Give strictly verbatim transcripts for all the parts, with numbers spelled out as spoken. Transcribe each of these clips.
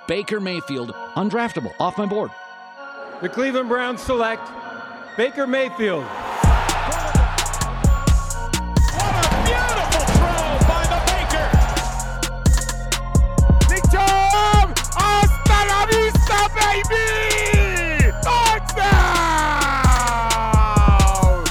Baker Mayfield, undraftable, off my board. The Cleveland Browns select Baker Mayfield. What a beautiful throw by the Baker. Nick Chubb, hasta la vista, baby! Touchdown!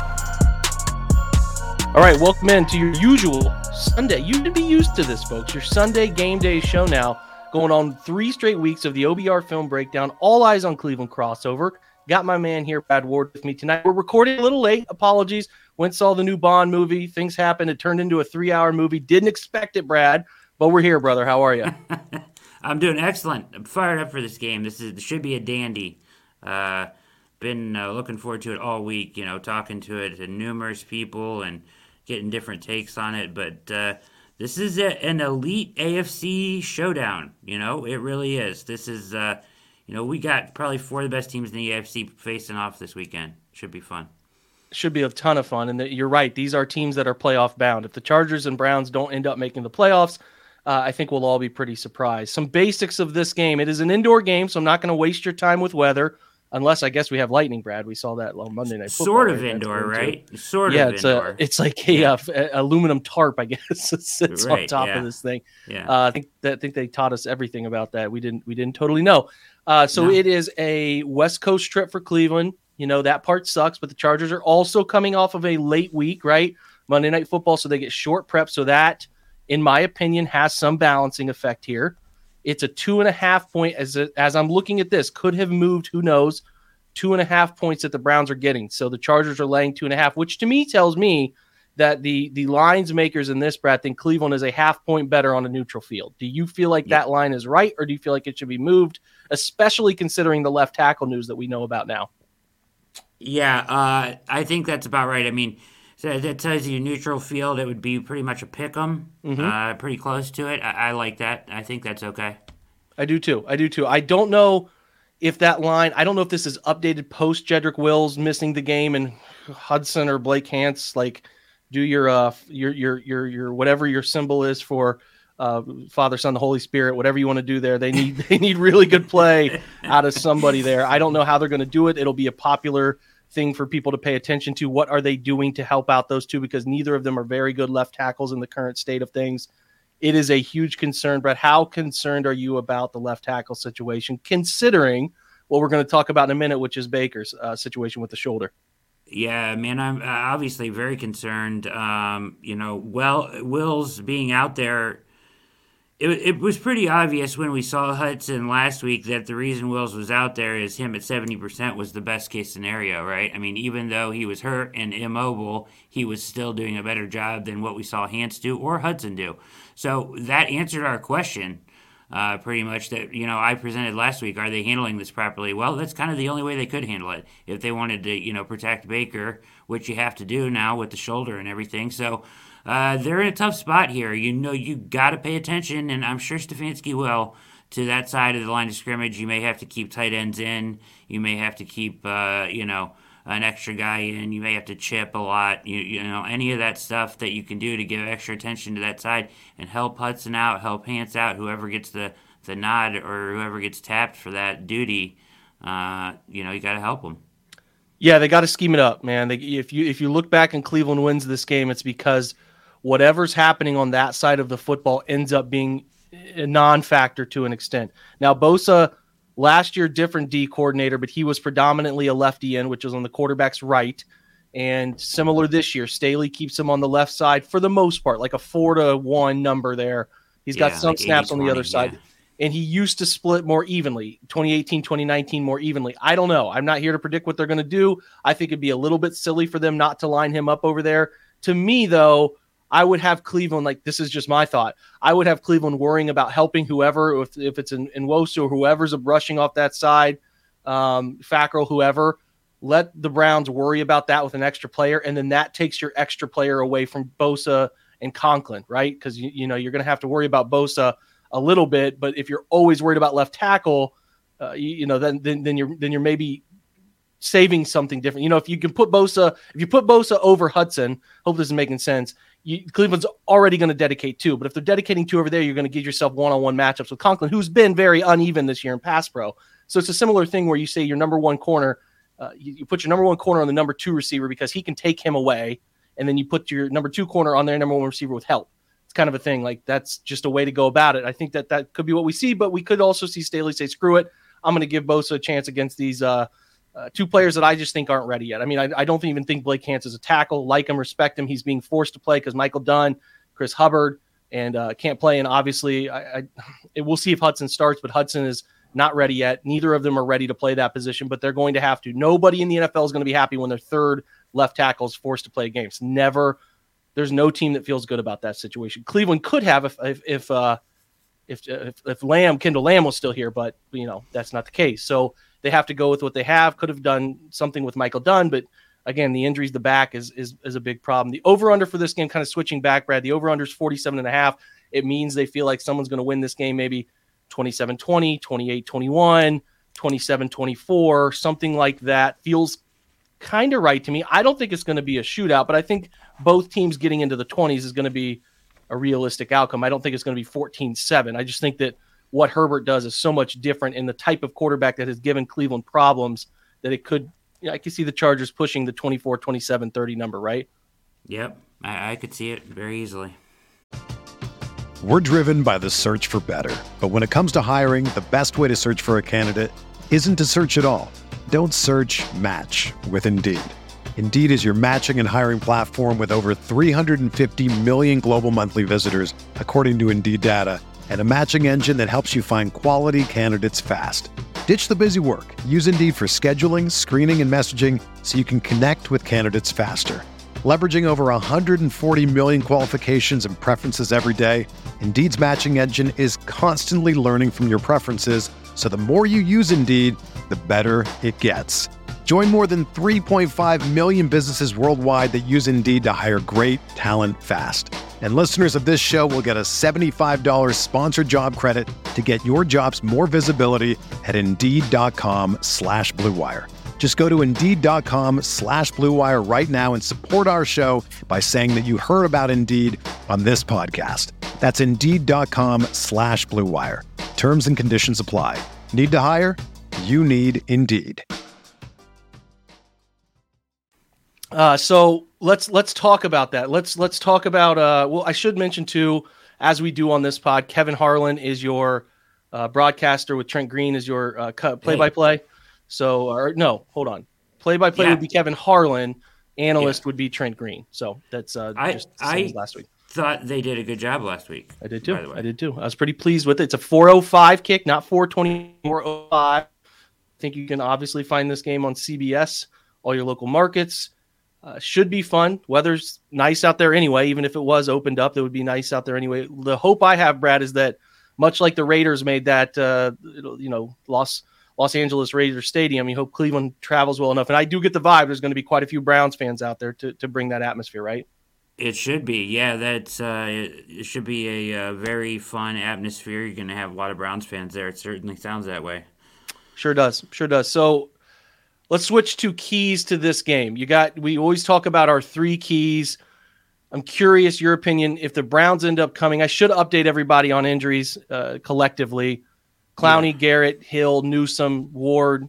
All right, welcome in to your usual Sunday. You should be used to this, folks. Your Sunday game day show now. Going on three straight weeks of the O B R film breakdown, all eyes on Cleveland crossover. Got my man here, Brad Ward, with me tonight. We're recording a little late. Apologies. Went saw the new Bond movie. Things happened. It turned into a three-hour movie. Didn't expect it, Brad, but we're here, brother. How are you? I'm doing excellent. I'm fired up for this game. This is should be a dandy. Uh, been uh, looking forward to it all week. You know, talking to it to numerous people and getting different takes on it, but. Uh, This is a, an elite A F C showdown, you know, it really is. This is, uh, you know, we got probably four of the best teams in the A F C facing off this weekend. Should be fun. Should be a ton of fun. And the, you're right. These are teams that are playoff bound. If the Chargers and Browns don't end up making the playoffs, uh, I think we'll all be pretty surprised. Some basics of this game. It is an indoor game, so I'm not going to waste your time with weather. Unless I guess we have lightning, Brad. We saw that on Monday Night Football. Sort of right? indoor, right? Too. Sort yeah, of it's indoor. A, it's like a, yeah. uh, a aluminum tarp, I guess, that sits right, on top yeah. of this thing. Yeah. Uh, I think that I think they taught us everything about that. We didn't we didn't totally know. Uh, so no. it is a West Coast trip for Cleveland. You know, that part sucks, but the Chargers are also coming off of a late week, right? Monday Night Football, so they get short prep. So that, in my opinion, has some balancing effect here. It's a two and a half point, as a, as I'm looking at this, could have moved, who knows, two and a half points that the Browns are getting. So the Chargers are laying two and a half, which to me tells me that the the lines makers in this, Brad, think Cleveland is a half point better on a neutral field. Do you feel like yeah. that line is right, or do you feel like it should be moved, especially considering the left tackle news that we know about now? Yeah, uh, I think that's about right. I mean, so that tells you neutral field, it would be pretty much a pick 'em, mm-hmm. uh, pretty close to it. I, I like that. I think that's okay. I do too. I do too. I don't know if that line, I don't know if this is updated post Jedrick Wills missing the game and Hudson or Blake Hance, like do your, uh, your, your, your, your, whatever your symbol is for uh, Father, Son, the Holy Spirit, whatever you want to do there. They need, they need really good play out of somebody there. I don't know how they're going to do it. It'll be a popular thing for people to pay attention to. What are they doing to help out those two? Because neither of them are very good left tackles in the current state of things. It is a huge concern, Brett. How concerned are you about the left tackle situation, considering what we're going to talk about in a minute, which is Baker's uh, situation with the shoulder? Yeah, man, I'm obviously very concerned. Um, you know, well, Wills being out there, it, it was pretty obvious when we saw Hudson last week that the reason Wills was out there is him at seventy percent was the best case scenario, right? I mean, even though he was hurt and immobile, he was still doing a better job than what we saw Hance do or Hudson do. So that answered our question, uh, pretty much, that, you know, I presented last week. Are they handling this properly? Well, that's kind of the only way they could handle it if they wanted to, you know, protect Baker, which you have to do now with the shoulder and everything. So uh, they're in a tough spot here. You know, you got to pay attention, and I'm sure Stefanski will, to that side of the line of scrimmage. You may have to keep tight ends in. You may have to keep, uh, you know, an extra guy in. You may have to chip a lot. You, you know, any of that stuff that you can do to give extra attention to that side and help Hudson out, help Hance out, whoever gets the, the nod or whoever gets tapped for that duty, uh, you know, you got to help them. Yeah, they got to scheme it up, man. They, if you if you look back and Cleveland wins this game, it's because whatever's happening on that side of the football ends up being a non-factor to an extent. Now, Bosa, last year, different D coordinator, but he was predominantly a lefty end, which was on the quarterback's right. And similar this year, Staley keeps him on the left side for the most part, like a four to one number there. He's got yeah, some like snaps on the other yeah. side. And he used to split more evenly, twenty eighteen, twenty nineteen more evenly. I don't know. I'm not here to predict what they're going to do. I think it'd be a little bit silly for them not to line him up over there. To me, though, I would have Cleveland, like, this is just my thought. I would have Cleveland worrying about helping whoever, if, if it's in, in Nwosu or whoever's brushing off that side, um, Fackrell, whoever. Let the Browns worry about that with an extra player, and then that takes your extra player away from Bosa and Conklin, right? Because, you, you know, you're going to have to worry about Bosa a little bit, but if you're always worried about left tackle, uh, you, you know, then, then then you're then you're maybe saving something different. You know, if you can put Bosa, if you put Bosa over Hudson, hope this is making sense. you, Cleveland's already going to dedicate two. But if they're dedicating two over there, you're going to give yourself one-on-one matchups with Conklin, who's been very uneven this year in pass pro. So it's a similar thing where you say your number one corner, uh, you, you put your number one corner on the number two receiver because he can take him away, and then you put your number two corner on their number one receiver with help. It's kind of a thing. Like, that's just a way to go about it. I think that that could be what we see, but we could also see Staley say, screw it. I'm going to give Bosa a chance against these uh, uh, two players that I just think aren't ready yet. I mean, I, I don't even think Blake Hance is a tackle. Like him, respect him. He's being forced to play because Michael Dunn, Chris Hubbard, and uh, can't play. And obviously, I, I, it, we'll see if Hudson starts, but Hudson is not ready yet. Neither of them are ready to play that position, but they're going to have to. Nobody in the N F L is going to be happy when their third left tackle is forced to play games. Never. There's no team that feels good about that situation. Cleveland could have if if if uh, if, if if Lamb, Kendall Lamb was still here, but you know that's not the case. So they have to go with what they have. Could have done something with Michael Dunn, but again, the injuries, the back is is is a big problem. The over under for this game, kind of switching back, Brad. The over under is forty-seven and a half. It means they feel like someone's going to win this game, maybe twenty-seven twenty, twenty-eight twenty-one, twenty-seven twenty-four, something like that. Feels kind of right to me. I don't think it's going to be a shootout, but I think both teams getting into the twenties is going to be a realistic outcome. I don't think it's going to be fourteen seven. I just think that what Herbert does is so much different in the type of quarterback that has given Cleveland problems that it could, you know, I could see the Chargers pushing the twenty-four, twenty-seven, thirty number, right? Yep, I, I could see it very easily. We're driven by the search for better. But when it comes to hiring, the best way to search for a candidate isn't to search at all. Don't search, match with Indeed. Indeed is your matching and hiring platform with over three hundred fifty million global monthly visitors, according to Indeed data, and a matching engine that helps you find quality candidates fast. Ditch the busy work. Use Indeed for scheduling, screening, and messaging so you can connect with candidates faster. Leveraging over one hundred forty million qualifications and preferences every day, Indeed's matching engine is constantly learning from your preferences, so the more you use Indeed, the better it gets. Join more than three point five million businesses worldwide that use Indeed to hire great talent fast. And listeners of this show will get a seventy-five dollars sponsored job credit to get your jobs more visibility at Indeed.com slash Blue Wire. Just go to Indeed.com slash Blue Wire right now and support our show by saying that you heard about Indeed on this podcast. That's Indeed.com slash Blue Wire. Terms and conditions apply. Need to hire? You need Indeed. Uh, so let's let's talk about that. Let's let's talk about. Uh, well, I should mention too, as we do on this pod, Kevin Harlan is your uh, broadcaster with Trent Green is your uh, play-by-play. So, or no, hold on. Play-by-play Yeah. would be Kevin Harlan. Analyst Yeah. would be Trent Green. So that's uh, I just the same I as last week. thought they did a good job last week. I did too. by the way. I did too. I was pretty pleased with it. It's a four oh five kick, not four twenty, four oh five. I think you can obviously find this game on C B S, all your local markets. Uh, should be fun. Weather's nice out there anyway. Even if it was opened up, it would be nice out there anyway. The hope I have, Brad, is that much like the Raiders made that, uh, you know, Los Los Angeles Raiders Stadium, you hope Cleveland travels well enough. And I do get the vibe there's going to be quite a few Browns fans out there to, to bring that atmosphere, right? It should be, yeah. That's uh, it, it should be a uh, very fun atmosphere. You're going to have a lot of Browns fans there. It certainly sounds that way. Sure does. Sure does. So let's switch to keys to this game. You got, we always talk about our three keys. I'm curious your opinion. If the Browns end up coming, I should update everybody on injuries uh, collectively. Clowney, yeah. Garrett, Hill, Newsome, Ward.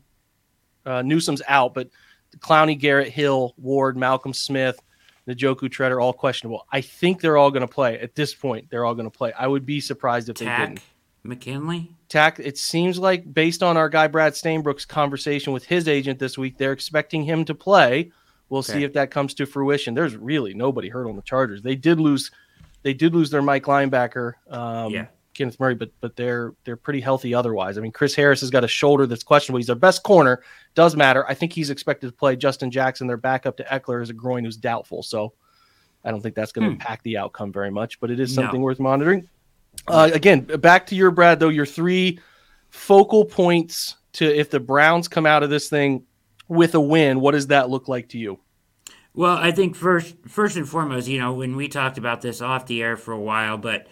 Uh, Newsome's out, but Clowney, Garrett, Hill, Ward, Malcolm Smith, Njoku, Treader, all questionable. I think they're all going to play. At this point, they're all going to play. I would be surprised if Tack, they didn't. McKinley? Tack, it seems like based on our guy Brad Stainbrook's conversation with his agent this week, they're expecting him to play. We'll okay. see if that comes to fruition. There's really nobody hurt on the Chargers. They did lose, they did lose their Mike linebacker, um, yeah. Kenneth Murray, but but they're they're pretty healthy otherwise. I mean, Chris Harris has got a shoulder that's questionable. He's their best corner. Does matter. I think he's expected to play. Justin Jackson, their backup to Eckler, is a groin who's doubtful. So I don't think that's going to hmm. impact the outcome very much, but it is something no. worth monitoring. Uh, again, back to your, Brad, though, your three focal points to if the Browns come out of this thing with a win, what does that look like to you? Well, I think first first and foremost, you know, when we talked about this off the air for a while, but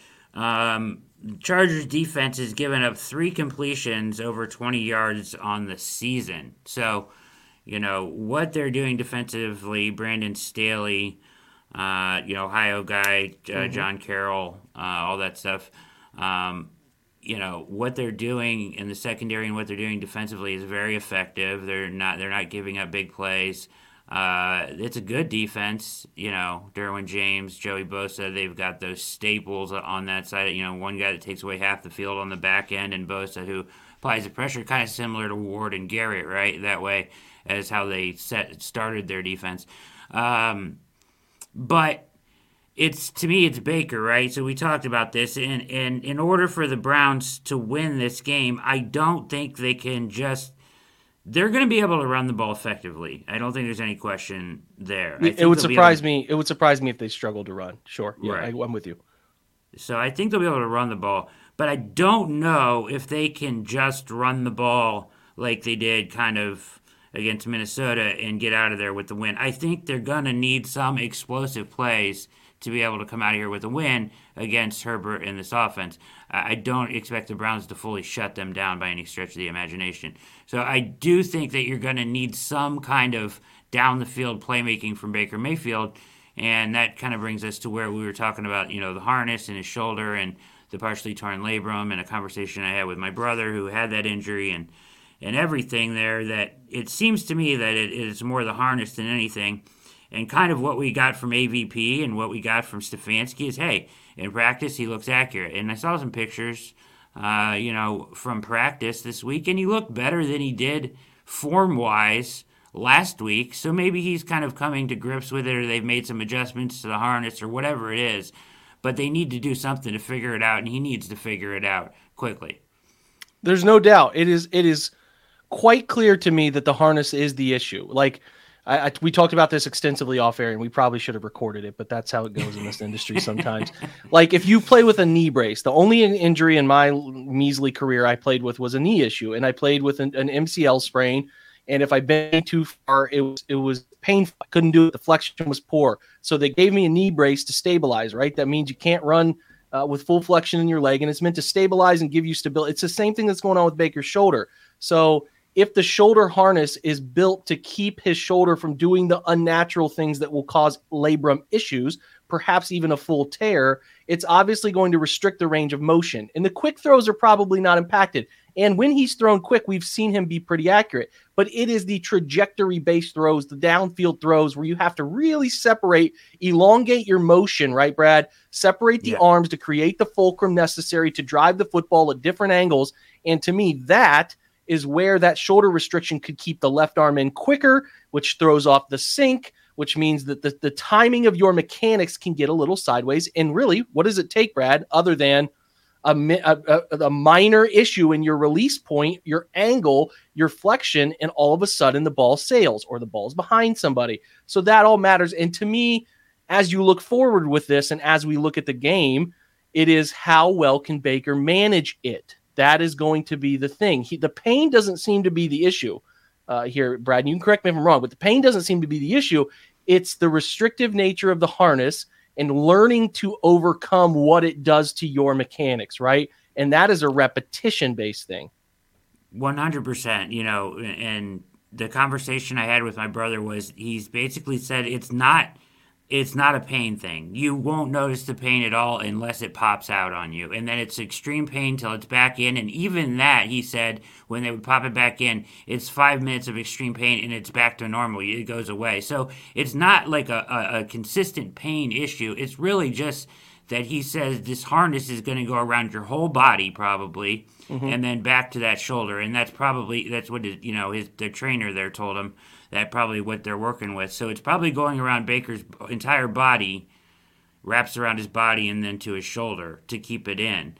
um, Chargers defense has given up three completions over twenty yards on the season. So, you know, what they're doing defensively, Brandon Staley, uh, you know, Ohio guy, uh, Mm-hmm. John Carroll, uh, all that stuff. Um, you know, what they're doing in the secondary and what they're doing defensively is very effective. They're not they're not giving up big plays. Uh, it's a good defense. You know, Derwin James, Joey Bosa, they've got those staples on that side. You know, one guy that takes away half the field on the back end, and Bosa who applies the pressure, kind of similar to Ward and Garrett, right? That way as how they set started their defense. Um, but it's to me, it's Baker, right? So we talked about this, and, and in order for the Browns to win this game, I don't think they can just. They're going to be able to run the ball effectively. I don't think there's any question there. I think It would they'll be surprise able to- me. It would surprise me if they struggled to run. Sure, yeah, Right. I, I'm with you. So I think they'll be able to run the ball, but I don't know if they can just run the ball like they did kind of against Minnesota and get out of there with the win. I think they're going to need some explosive plays to be able to come out of here with a win against Herbert in this offense. I don't expect the Browns to fully shut them down by any stretch of the imagination. So I do think that you're going to need some kind of down-the-field playmaking from Baker Mayfield, and that kind of brings us to where we were talking about, you know, the harness and his shoulder and the partially torn labrum, and a conversation I had with my brother who had that injury and and everything there, that it seems to me that it is more the harness than anything. And kind of what we got from A V P and what we got from Stefanski is, hey, in practice he looks accurate. And I saw some pictures, uh, you know, from practice this week, and he looked better than he did form-wise last week. So maybe he's kind of coming to grips with it, or they've made some adjustments to the harness or whatever it is. But they need to do something to figure it out, and he needs to figure it out quickly. There's no doubt. It is. It is quite clear to me that the harness is the issue. Like, I, I, we talked about this extensively off air, and we probably should have recorded it, but that's how it goes in this industry sometimes. Like, if you play with a knee brace, the only injury in my measly career I played with was a knee issue, and I played with an, an M C L sprain. And if I bent too far, it was it was painful. I couldn't do it. The flexion was poor. So they gave me a knee brace to stabilize, right? That means you can't run uh, with full flexion in your leg, and it's meant to stabilize and give you stability. It's the same thing that's going on with Baker's shoulder. So if the shoulder harness is built to keep his shoulder from doing the unnatural things that will cause labrum issues, perhaps even a full tear, it's obviously going to restrict the range of motion. And the quick throws are probably not impacted. And when he's thrown quick, we've seen him be pretty accurate. But it is the trajectory-based throws, the downfield throws, where you have to really separate, elongate your motion, right, Brad? Separate the Yeah. arms to create the fulcrum necessary to drive the football at different angles. And to me, that is where that shoulder restriction could keep the left arm in quicker, which throws off the sink, which means that the, the timing of your mechanics can get a little sideways. And really, what does it take, Brad, other than a, a, a minor issue in your release point, your angle, your flexion, and all of a sudden the ball sails or the ball's behind somebody. So that all matters. And to me, as you look forward with this and as we look at the game, it is how well can Baker manage it? That is going to be the thing. He, the pain doesn't seem to be the issue uh, here, Brad. You can correct me if I'm wrong, but the pain doesn't seem to be the issue. It's the restrictive nature of the harness and learning to overcome what it does to your mechanics, right? And that is a repetition-based thing. one hundred percent, you know, and the conversation I had with my brother was he's basically said it's not it's not a pain thing. You won't notice the pain at all unless it pops out on you. And then it's extreme pain till it's back in. And even that, he said, when they would pop it back in, it's five minutes of extreme pain and it's back to normal. It goes away. So it's not like a, a, a consistent pain issue. It's really just that he says this harness is going to go around your whole body probably, mm-hmm. and then back to that shoulder. And that's probably, that's what, his, you know, his the trainer there told him. That probably what they're working with. So it's probably going around Baker's entire body, wraps around his body and then to his shoulder to keep it in.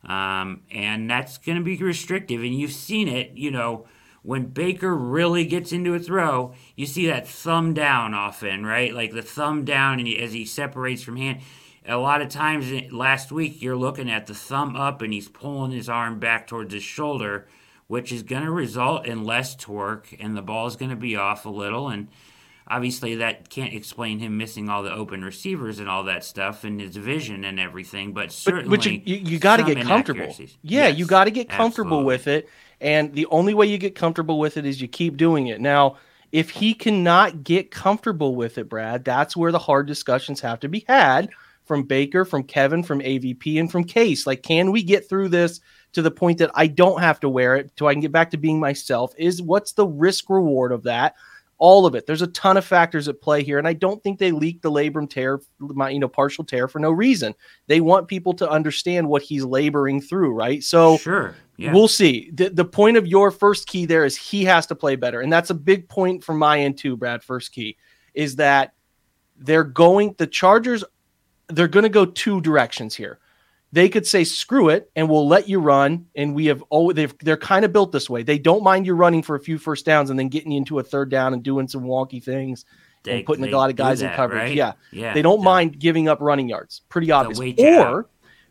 Um, and that's going to be restrictive. And you've seen it, you know, when Baker really gets into a throw, you see that thumb down often, right? Like the thumb down and he, as he separates from hand. A lot of times last week you're looking at the thumb up and he's pulling his arm back towards his shoulder, which is going to result in less torque, and the ball is going to be off a little. And obviously that can't explain him missing all the open receivers and all that stuff and his vision and everything, but certainly But, but you, you, you got to get comfortable. Yeah, yes, you got to get comfortable absolutely. with it. And the only way you get comfortable with it is you keep doing it. Now, If he cannot get comfortable with it, Brad, that's where the hard discussions have to be had from Baker, from Kevin, from A V P, and from Case. Like, can we get through this to the point that I don't have to wear it so I can get back to being myself? Is what's the risk reward of that? All of it. There's a ton of factors at play here, and I don't think they leaked the labrum tear, my, you know, partial tear for no reason. They want people to understand what he's laboring through, right? So sure, yeah. We'll see. The, the point of your first key there is he has to play better, and that's a big point from my end too, Brad. First key is that they're going, the Chargers, they're going to go two directions here. They could say, screw it, and we'll let you run. And we have, oh, they've, they're kind of built this way. They don't mind you running for a few first downs and then getting you into a third down and doing some wonky things they, and putting a lot of guys that, in coverage. Right? Yeah. yeah. They don't they'll, mind giving up running yards. Pretty obvious. Or, out.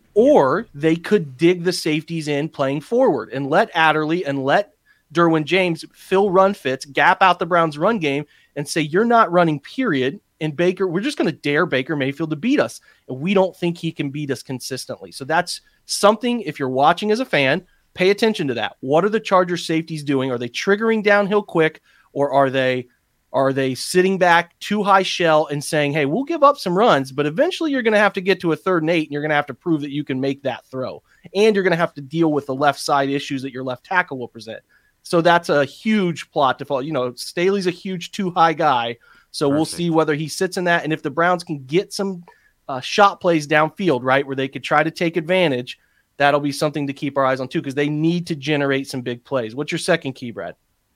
or they could dig the safeties in playing forward and let Adderley and let Derwin James fill run fits, gap out the Browns run game and say, you're not running, period. And Baker, we're just going to dare Baker Mayfield to beat us. And we don't think he can beat us consistently. So that's something, if you're watching as a fan, pay attention to that. What are the Chargers safeties doing? Are they triggering downhill quick, or are they are they sitting back too high shell and saying, hey, we'll give up some runs, but eventually you're going to have to get to a third and eight, and you're going to have to prove that you can make that throw. And you're going to have to deal with the left side issues that your left tackle will present. So that's a huge plot to follow. You know, Staley's a huge too high guy. So Perfect. We'll see whether he sits in that. And if the Browns can get some uh, shot plays downfield, right, where they could try to take advantage, that'll be something to keep our eyes on too, because they need to generate some big plays. What's your second key, Brad?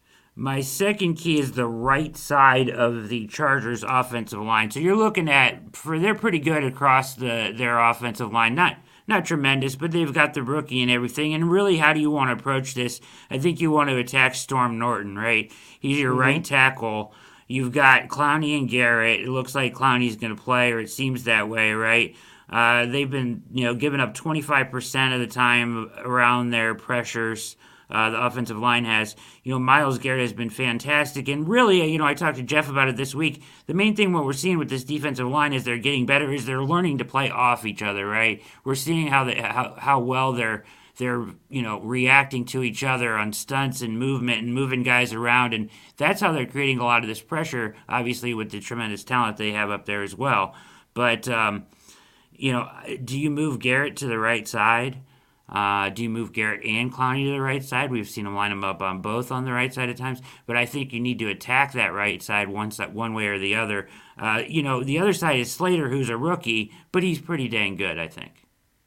My second key is the right side of the Chargers offensive line. So you're looking at, for they're pretty good across the their offensive line. Not not tremendous, but they've got the rookie and everything. And really, how do you want to approach this? I think you want to attack Storm Norton, right? He's your mm-hmm. right tackle. You've got Clowney and Garrett. It looks like Clowney's going to play, or it seems that way, right? Uh, they've been, you know, giving up twenty-five percent of the time around their pressures. Uh, the offensive line has. You know, Myles Garrett has been fantastic. And really, you know, I talked to Jeff about it this week. The main thing what we're seeing with this defensive line is they're getting better, is they're learning to play off each other, right? We're seeing how they, how, how well they're they're, you know, reacting to each other on stunts and movement and moving guys around. And that's how they're creating a lot of this pressure, obviously, with the tremendous talent they have up there as well. But, um, you know, do you move Garrett to the right side? Uh, do you move Garrett and Clowney to the right side? We've seen them line them up on both on the right side at times. But I think you need to attack that right side one, side, one way or the other. Uh, you know, the other side is Slater, who's a rookie, but he's pretty dang good, I think.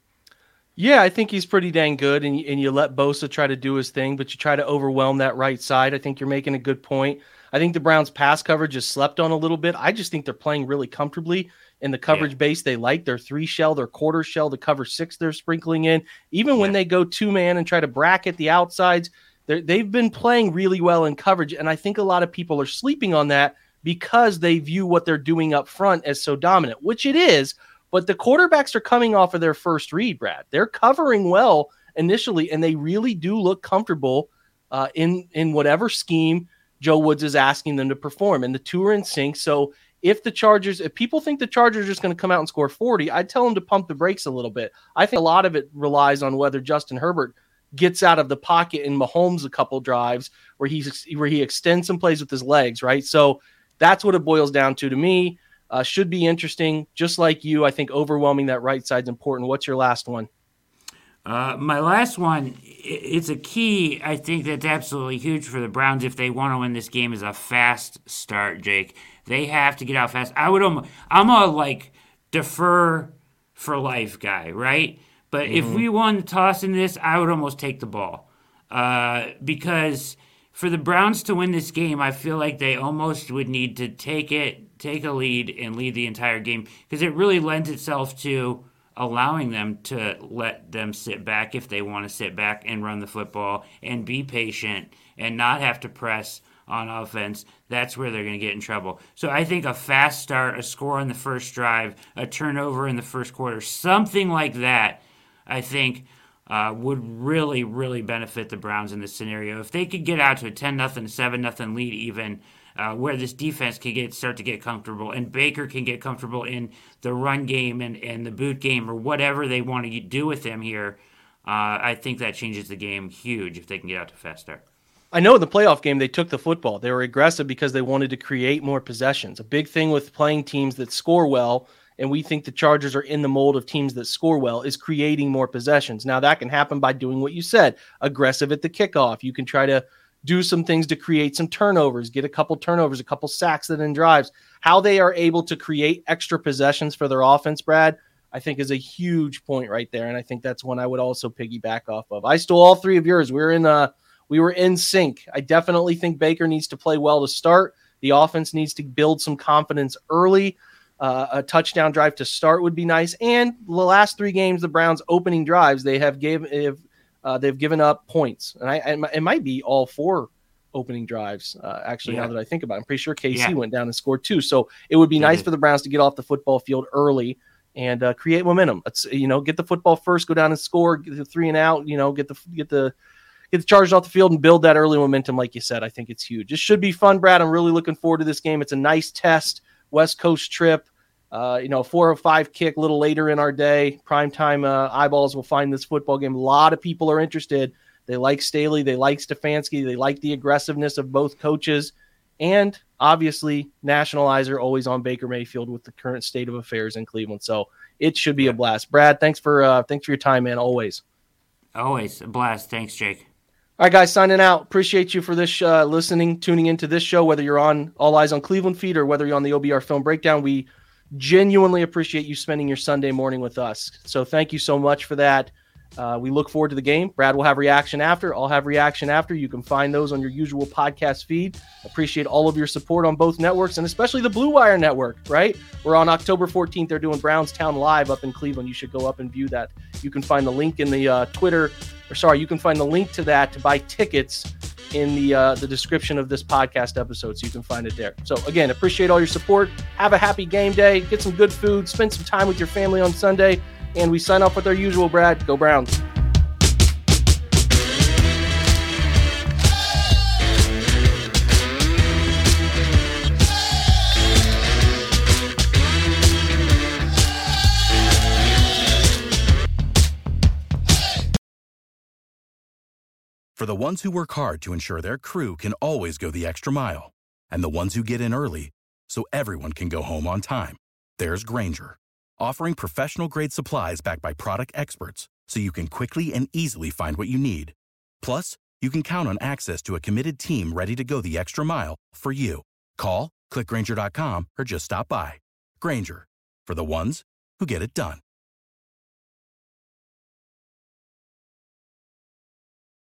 Yeah, I think he's pretty dang good, and, and you let Bosa try to do his thing, but you try to overwhelm that right side. I think you're making a good point. I think the Browns' pass coverage is slept on a little bit. I just think they're playing really comfortably in the coverage yeah. base. They like their three shell, their quarter shell, the cover six they're sprinkling in. Even yeah. when they go two-man and try to bracket the outsides, they've been playing really well in coverage, and I think a lot of people are sleeping on that because they view what they're doing up front as so dominant, which it is. But the quarterbacks are coming off of their first read, Brad. They're covering well initially, and they really do look comfortable uh, in, in whatever scheme Joe Woods is asking them to perform. And the two are in sync. So if the Chargers, if people think the Chargers are just going to come out and score forty, I'd tell them to pump the brakes a little bit. I think a lot of it relies on whether Justin Herbert gets out of the pocket in Mahomes a couple drives where he's where he extends some plays with his legs, right? So that's what it boils down to to me. Uh, should be interesting. Just like you, I think overwhelming that right side is important. What's your last one? Uh, my last one, it's a key, I think that's absolutely huge for the Browns if they want to win this game, is a fast start, Jake. They have to get out fast. I would almost, I'm a, like, defer for life guy, right? But mm-hmm. if we won the toss in this, I would almost take the ball. Uh, because for the Browns to win this game, I feel like they almost would need to take it, take a lead and lead the entire game, because it really lends itself to allowing them to let them sit back if they want to sit back and run the football and be patient and not have to press on offense. That's where they're going to get in trouble. So I think a fast start, a score on the first drive, a turnover in the first quarter, something like that, I think uh, would really, really benefit the Browns in this scenario. If they could get out to a ten nothing, seven nothing lead even, Uh, where this defense can get start to get comfortable, and Baker can get comfortable in the run game and, and the boot game, or whatever they want to do with him here, uh, I think that changes the game huge if they can get out to a fast start. I know in the playoff game, they took the football. They were aggressive because they wanted to create more possessions. A big thing with playing teams that score well, and we think the Chargers are in the mold of teams that score well, is creating more possessions. Now, that can happen by doing what you said, aggressive at the kickoff. You can try to do some things to create some turnovers, get a couple turnovers, a couple sacks that in drives. How they are able to create extra possessions for their offense, Brad, I think is a huge point right there. And I think that's one I would also piggyback off of. I stole all three of yours. We were in uh, we were in sync. I definitely think Baker needs to play well to start. The offense needs to build some confidence early. Uh, a touchdown drive to start would be nice. And the last three games, the Browns opening drives, they have given uh, they've given up points, and I and it might be all four opening drives. Uh, actually, yeah. Now that I think about it, I'm pretty sure K C yeah. went down and scored two. So it would be mm-hmm. nice for the Browns to get off the football field early and uh, create momentum. Let's you know get the football first, go down and score, get the three and out. You know, get the get the get the Chargers off the field and build that early momentum. Like you said, I think it's huge. This should be fun, Brad. I'm really looking forward to this game. It's a nice test. West Coast trip. Uh, you know, four oh five kick a little later in our day. Primetime uh, eyeballs will find this football game. A lot of people are interested. They like Staley. They like Stefanski. They like the aggressiveness of both coaches. And obviously, Nationalizer always on Baker Mayfield with the current state of affairs in Cleveland. So it should be a blast. Brad, thanks for uh, thanks for your time, man. Always. Always a blast. Thanks, Jake. All right, guys, signing out. Appreciate you for this uh, listening, tuning into this show, whether you're on All Eyes on Cleveland feed or whether you're on the O B R Film Breakdown. We genuinely appreciate you spending your Sunday morning with us. So thank you so much for that. Uh, we look forward to the game. Brad will have reaction after. I'll have reaction after. You can find those on your usual podcast feed. Appreciate all of your support on both networks and especially the Blue Wire Network, right? We're on October fourteenth. They're doing Brownstown Live up in Cleveland. You should go up and view that. You can find the link in the uh, Twitter, or sorry, you can find the link to that to buy tickets in the uh, the description of this podcast episode, so you can find it there. So again, appreciate all your support. Have a happy game day. Get some good food. Spend some time with your family on Sunday. And we sign off with our usual, Brad. Go Browns. For the ones who work hard to ensure their crew can always go the extra mile, and the ones who get in early so everyone can go home on time, there's Grainger, offering professional-grade supplies backed by product experts so you can quickly and easily find what you need. Plus, you can count on access to a committed team ready to go the extra mile for you. Call, click Grainger dot com, or just stop by. Grainger, for the ones who get it done.